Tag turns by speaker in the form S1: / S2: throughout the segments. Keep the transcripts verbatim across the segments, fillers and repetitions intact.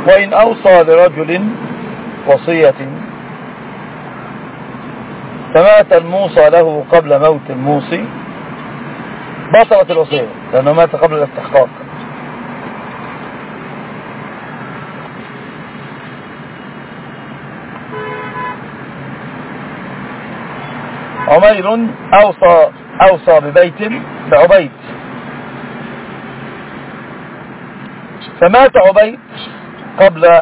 S1: وإن أوصى لرجل وصية فمات الموصى له قبل موت الموصي بطلت الوصية لأنه مات قبل الاستحقاق. عمير أوصى, أوصى ببيت بعبيد فمات عبيد قبل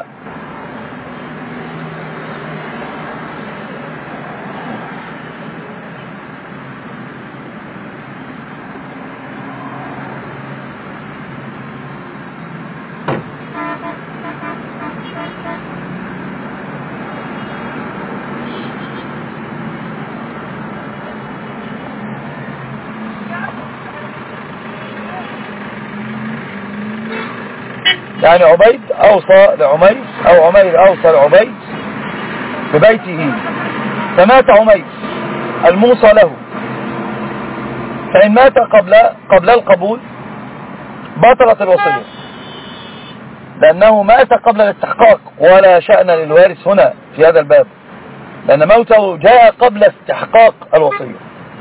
S1: يعني عبيد أوصى لعمير أو عمير أوصى لعبيد ببيته فمات عمير الموصى له، فإن مات قبل قبل القبول بطلت الوصية لأنه مات قبل الاستحقاق ولا شأن للوارث هنا في هذا الباب لأن موته جاء قبل استحقاق الوصية.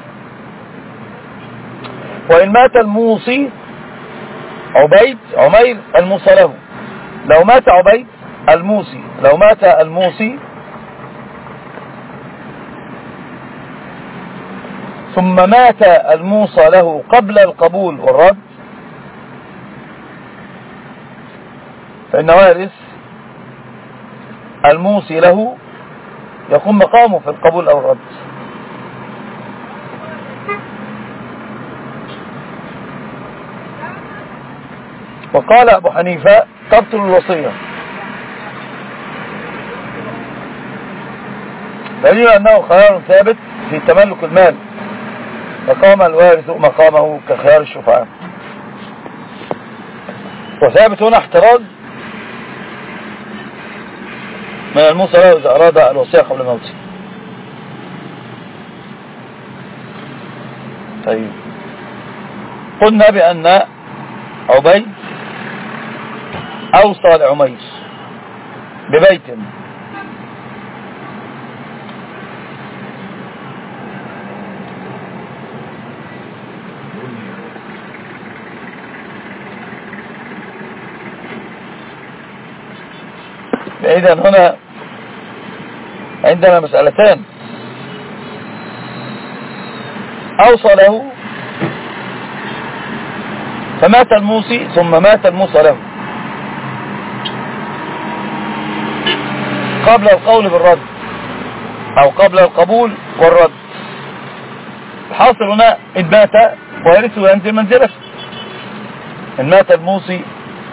S1: وإن مات الموصي عبيد عمير الموصى له، لو مات عبيد الموصي لو مات الموصي ثم مات الموصى له قبل القبول والرد فإن وارث الموصي له يقوم مقامه في القبول أو الرد. وقال أبو حنيفة تبطل الوصية دليل أنه خيار ثابت في تملك المال فقام الوارث مقامه كخيار الشفعاء. وثابت هنا احتراز من الموصى له إذا أراد الوصية قبل موته. طيب قلنا بأن عبيد أوصى لعمير ببيت إذن هنا عندنا مسألتان، أوصى له فمات الموصي ثم مات الموصى له قبل القول بالرد أو قبل القبول والرد. الحاصل هنا إن مات ويرثه ينزل منزلته، إن مات الموصي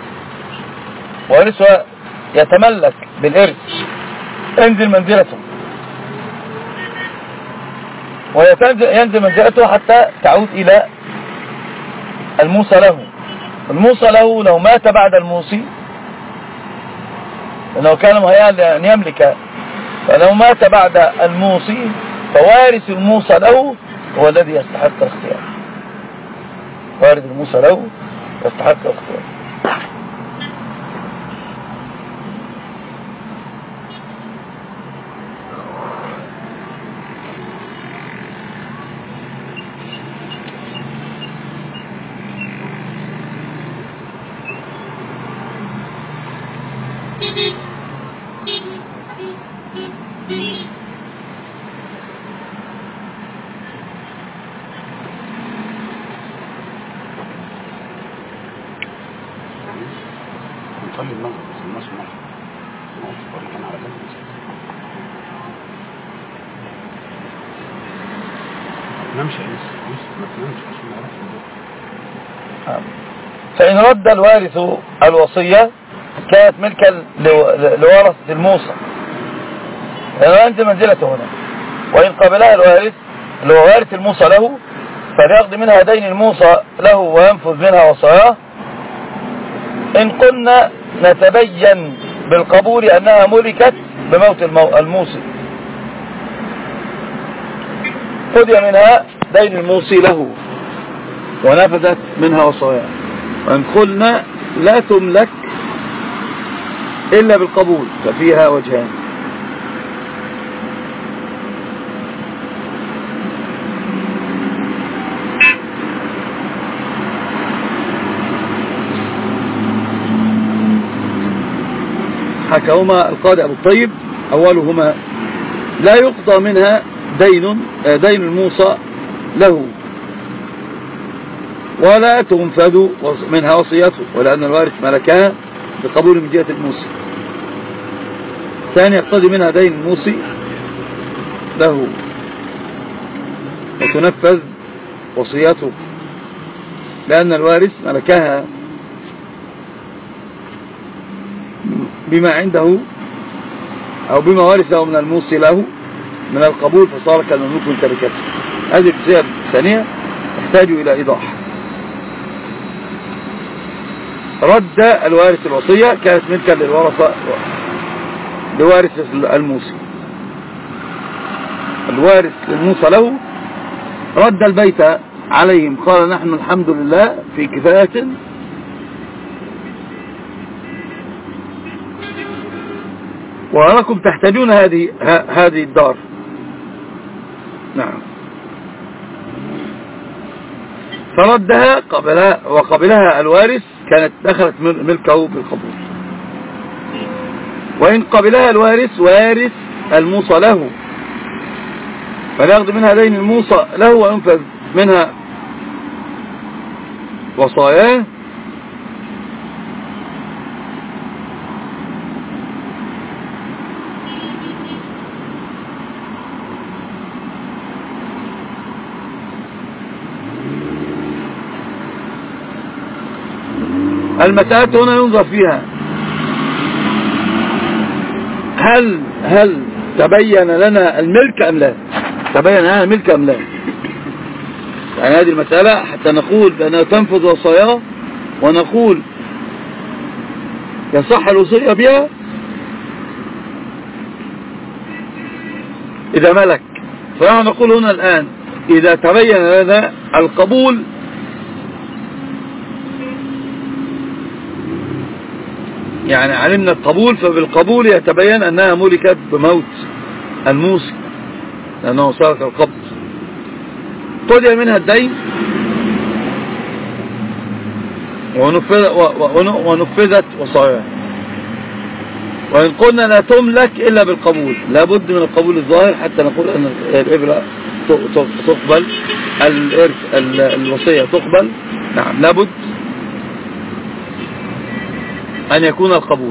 S1: ويرثه يتملك بالإرث ينزل منزلته وينزل منزلته حتى تعود إلى الموصى له. الموصى له لو مات بعد الموصي لأنه كان مهيئا لأن يملك، فلو مات بعد الموصي فوارث الموصى له هو الذي يستحق الاختيار، وارث الموصى له يستحق الاختيار. فإن رد الوارث الوصية كانت ملكا لورثة الموصى لأنه أنت منزلته هنا، وإن قبلها الوارث اللي هو وارث الموصى له فليقضي منها دين الموصى له وينفذ منها وصاياه. إن قلنا نتبين بالقبول أنها ملكت بموت الموصي قضي منها دين الموصي له ونفذت منها وصاياه. وإن قلنا لا تملك إلا بالقبول ففيها وجهان. حكاهما القاضي أبو الطيب. أولهما لا يقضى منها دين دين الموصى له ولا تنفذ منها وصيته، ولأن الوارث ملكها بقبول من جهة الموصي. ثاني يقتضي منها دين الموصي له وتنفذ وصيته، لأن الوارث ملكها بما عنده أو بما ورثه من الموصي له من القبول فصار كالمملوك من تركته. هذه الجزئية الثانية تحتاج إلى إيضاح. رد الوارث الوصية كانت ملكا للورثة لوارث الموصي. الوارث الموصى له رد البيت عليهم، قال نحن الحمد لله في كفاية ولكم تحتاجون هذه هذه الدار. نعم. فردها قبلها وقبلها الوارث كانت دخلت ملكه بالقبول. وإن قبلها الوارث وارث الموصى له فليأخذ منها دين الموصى له وينفذ منها وصاياه المسألة هنا ينظر فيها هل هل تبين لنا الملك أم لا، تبين لنا الملك أم لا. يعني هذه المسألة حتى نقول بأنها تنفذ وصاياه ونقول يصح الوصية بها إذا ملك. فنحن نقول هنا الآن إذا تبين لنا القبول يعني علمنا القبول، فبالقبول يتبين أنها ملكت بموت الموصي لأنه صارت القبض، قضي منها الدين ونفذت وصاياها. وإن قلنا لا تملك إلا بالقبول لابد من القبول الظاهر حتى نقول أن الإبرة تقبل، الوصية تقبل. نعم لابد أن يكون القبول.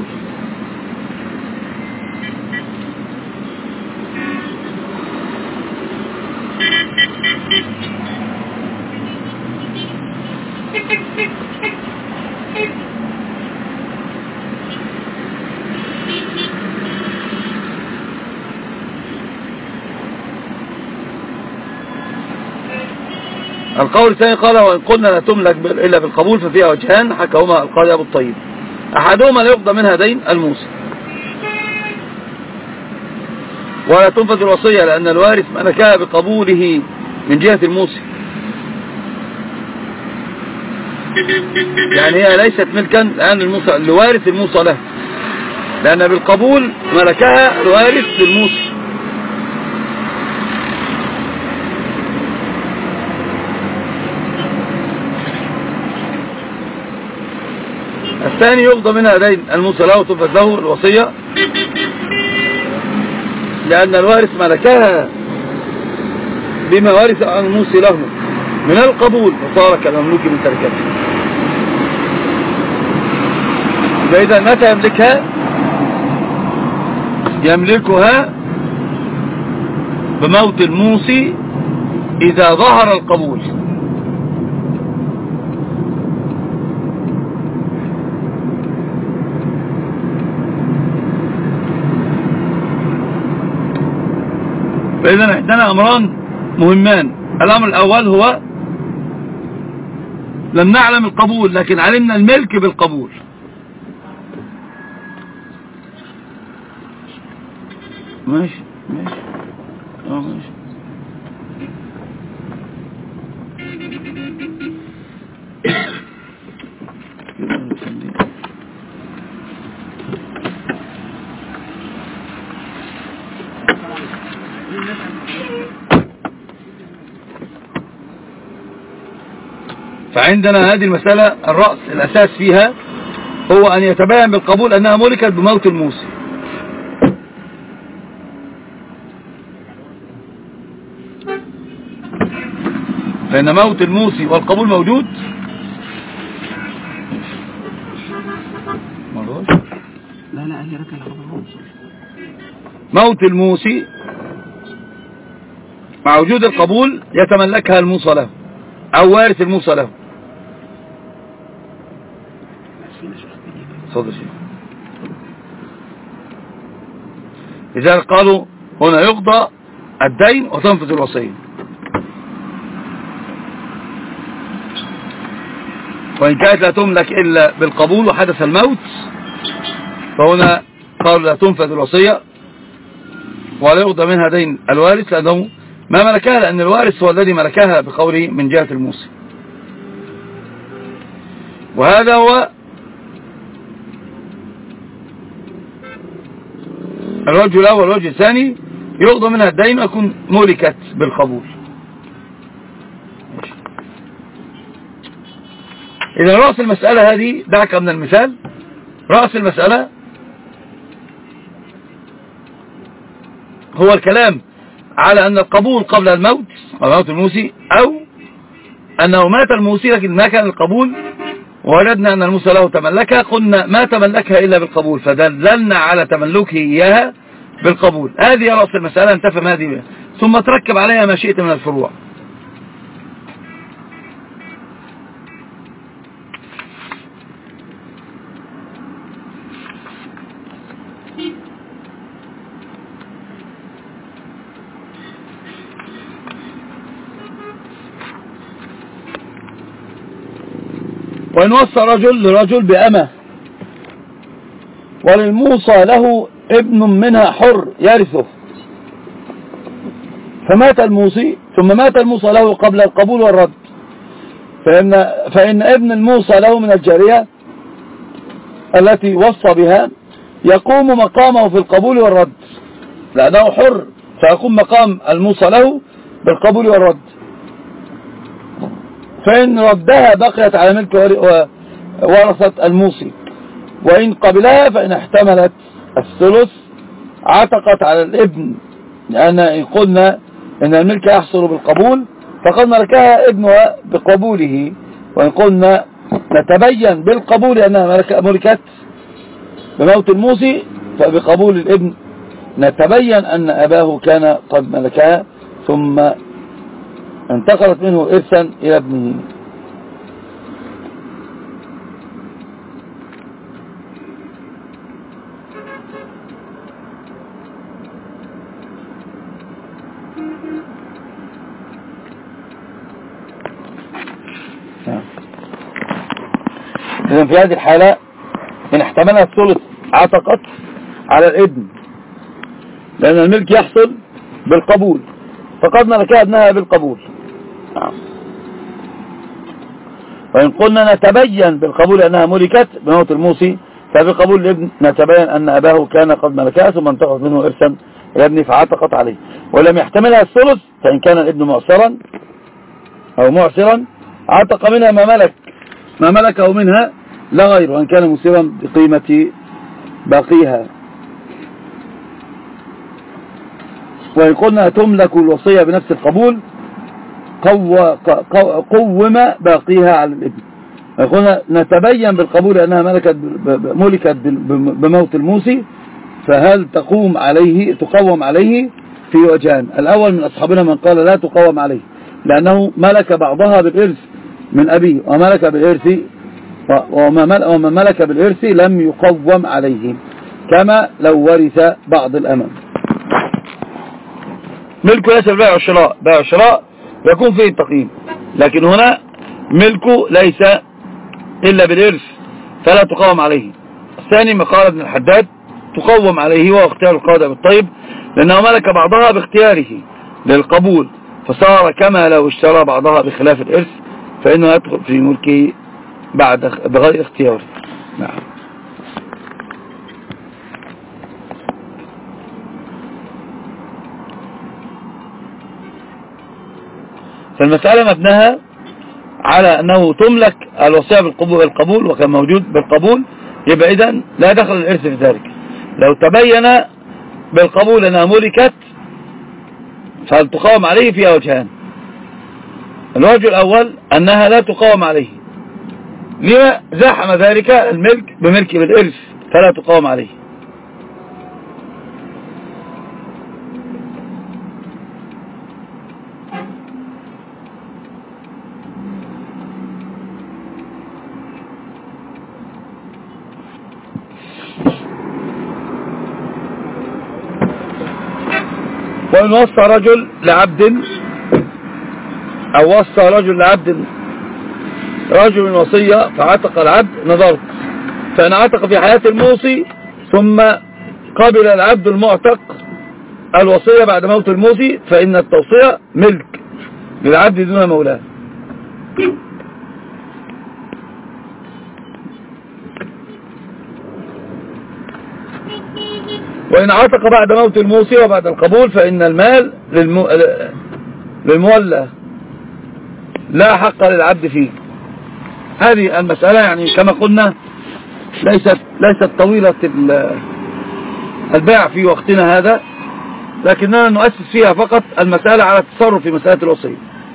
S1: القول الثاني قال وإن قلنا لا تملك إلا بالقبول ففيها وجهان حكاهما القاضي أبو الطيب. أحدهما لا يقضى منها دين الموصي ولا تنفذ الوصية لأن الوارث ملكها بقبوله من جهة الموصي، يعني هي ليست ملكا لأن الموصى الوارث الموصى له، لأن بالقبول ملكها الوارث للموصي. الثاني يقضى منها دين الموصى له وتنفذ له الوصية لأن الوارث ملكها بما ورث عن الموصي له من القبول وصار كالمملوك من تركته. فإذا متى يملكها؟ يملكها بموت الموصي إذا ظهر القبول. فإذا عندنا أمران مهمان. الأمر الأول هو لم نعلم القبول لكن علمنا الملك بالقبول. ماشي ماشي اه ماشي. فعندنا هذه المسألة الرأس الأساس فيها هو أن يتبين بالقبول أنها ملكت بموت الموصي. فإن موت الموصي والقبول موجود.
S2: لا لا هي ركن
S1: موت الموصي مع وجود القبول يتملكها الموصى له أو وارث الموصى له. صدر شيء. لذلك قالوا هنا يقضى الدين وتنفذ الوصية. وإن كانت لا تملك إلا بالقبول وحدث الموت فهنا قالوا لا تنفذ الوصية ولا يقضى منها دين الوارث لأنه ما ملكها، لأن الوارث هو الذي ملكها بقوله من جهة الموصي. وهذا هو الوجه الأول. والوجه الثاني يقضى منها الدين ويكون ملكت بالقبول. إذا رأس المسألة هذه، دعك من المثال، رأس المسألة هو الكلام على أن القبول قبل الموت أو موت الموصي، أو أنه مات الموصي لكن ما كان القبول ووجدنا أن الموصى له تملكها، قلنا ما تملكها إلا بالقبول فدللنا على تملكه إياها بالقبول. هذه رأس المسألة، انتفهم هذه ثم تركب عليها ما شئت من الفروع. وإن وصى رجل لرجل بأمة وللموصى له ابن منها حر يرثه، فمات الموصي ثم مات الموصى له قبل القبول والرد، فإن, فإن ابن الموصى له من الجارية التي وصى بها يقوم مقامه في القبول والرد، لأنه حر فيقوم مقام الموصى له بالقبول والرد. فإن ردها بقيت على ملك ورثة الموصي، وإن قبلها فإن احتملت الثلث عتقت على الابن، لأن إن قلنا إن الملك يحصل بالقبول فقد ملكها ابنها بقبوله، وإن قلنا نتبين بالقبول أنها ملكت بموت الموصي فبقبول الابن نتبين أن أباه كان قد ملكها ثم انتقلت منه إرثا إلى ابنه. إذن في هذه الحالة إن احتملها الثلث عتقت على الابن، لأن الملك يحصل بالقبول فقد ملكها ابنها بالقبول. وإن قلنا نتبين بالقبول أنها ملكت بموت الموصي فبقبول الابن نتبين أن أباه كان قد ملكها ثم انتقلت منه إرثا إلى ابنه فعتقت عليه. ولم يحتملها الثلث فإن كان الابن معسرا أو معسرا عتق منها ما ملك ما ملكه منها لا غير، وإن كان مسيرا بقيمة باقيها. وإن قلنا تملك الوصية بنفس القبول قوم باقيها على الابن. وإن قلنا نتبين بالقبول أنها ملكت ملكت بموت الموصي فهل تقوم عليه تقوم عليه في وجهان. الأول من أصحابنا من قال لا تقوم عليه لأنه ملك بعضها بالإرث من أبيه وملك بالإرث وما ملك بالإرث لم يقوم عليه كما لو ورث بعض الأمم. ملكه ليس البيع والشراء، بيع والشراء يكون فيه التقييم، لكن هنا ملكه ليس إلا بالإرث فلا تقوم عليه. الثاني مقال ابن الحداد تقوم عليه وهو اختيار القاضي بالطيب لأنه ملك بعضها باختياره للقبول فصار كما لو اشترى بعضها بخلاف الإرث فإنه يدخل في ملكه بعد بغير اختياره. نعم. فالمسألة مبناها على أنه تملك الوصية بالقبول, بالقبول وكان موجود بالقبول، يبقى إذن لا دخل الإرث في ذلك. لو تبين بالقبول أنها ملكت فهل تقاوم عليه؟ فيها وجهان. الوجه الأول أنها لا تقاوم عليه، لما زحم ذلك الملك بملك بالإرث فلا تقاوم عليه. وإن وصى رجل لعبد أو وصى رجل لعبد رجل وصية فعتق العبد نظرت، فإن عتق في حياة الموصي ثم قبل العبد المعتق الوصية بعد موت الموصي فإن التوصية ملك للعبد دون مولاه. وإن عتق بعد موت الموصي وبعد القبول فإن المال للمو... للمولى لا حق للعبد فيه. هذه المسألة يعني كما قلنا ليست ليست طويلة البيع في وقتنا هذا، لكننا نؤسس فيها فقط المسألة على التصرف في مسألة الوصية.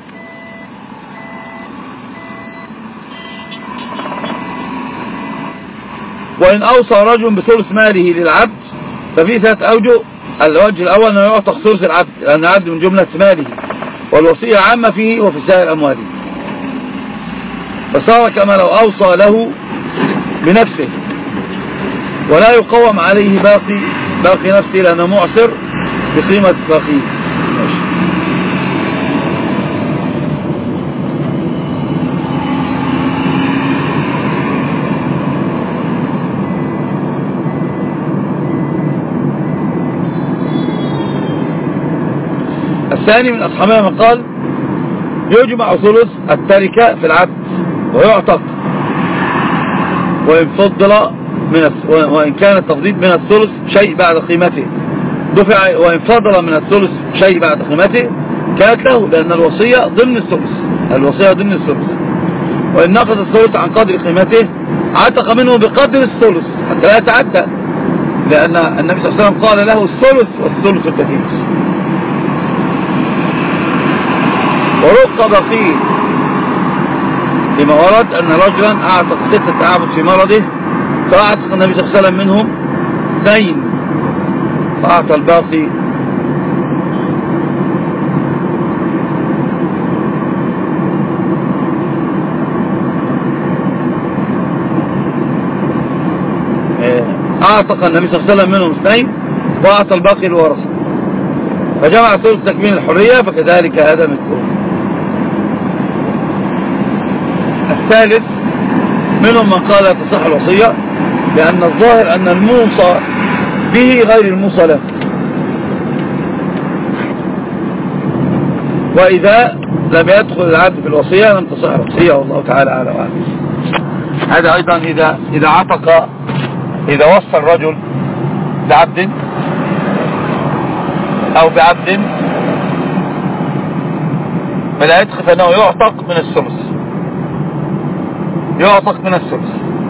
S1: وإن أوصى رجل بثلث ماله للعبد ففي ثلاث أوجه. الوجه الأول أنه يعتق ثلث العبد لأن العبد من جملة ماله، والوصية عامة فيه وفي سائر أمواله، فصار كما لو أوصى له بنفسه ولا يقوم عليه باقي باقي نفسه لأنه معسر بقيمة باقيه. الثاني من أصحابنا من قال يجمع ثلث التركة في العبد ويعتق، وإن فضل من وإن كان التفضيل من الثلث شيء بعد قيمته دفع، وإن فضل من الثلث شيء بعد قيمته كانت له، لأن الوصية ضمن الثلث الوصية ضمن الثلث وإن نقص الثلث عن قدر قيمته عتق منه بقدر الثلث حتى لا يتعدى، لأن النبي صلى الله عليه وسلم قال له الثلث والثلث الكثير. ورق بقيه لما ورد أن رجلا أعتق ستة أعبد في مرضه فأعتق النبي صلى الله عليه وسلم منهم اثنين فأعطى الباقي أعتق النبي صلى الله عليه وسلم منهم اثنين وأعطى الباقي الورثة فجمع ثلث تكميل الحرية، فكذلك هذا مثله. الثالث منهم من قال لا تصح الوصية لأن الظاهر أن الموصى به غير الموصى له، وإذا لم يدخل العبد في الوصية لم تصح الوصية، والله تعالى أعلم وأعلم. هذا أيضا إذا إذا عتق إذا وصى الرجل بعبد أو بعبد فلا يدخل فإنه يعتق من الثلث يعتق من الثلث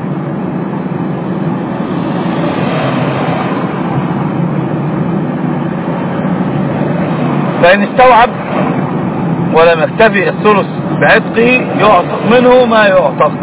S1: فإن استوعب ولم يكتفي الثلث بعتقه يعتق منه ما يعتق.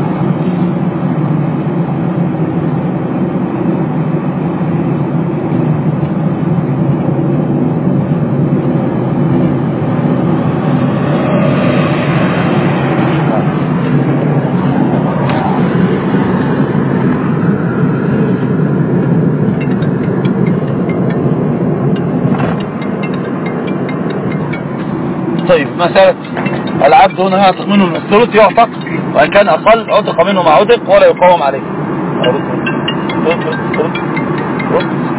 S1: طيب مسألة العبد هنا يعتق منه من الثلث يعتق، وإن كان أقل عتق منه ما عتق ولا يقاوم عليه.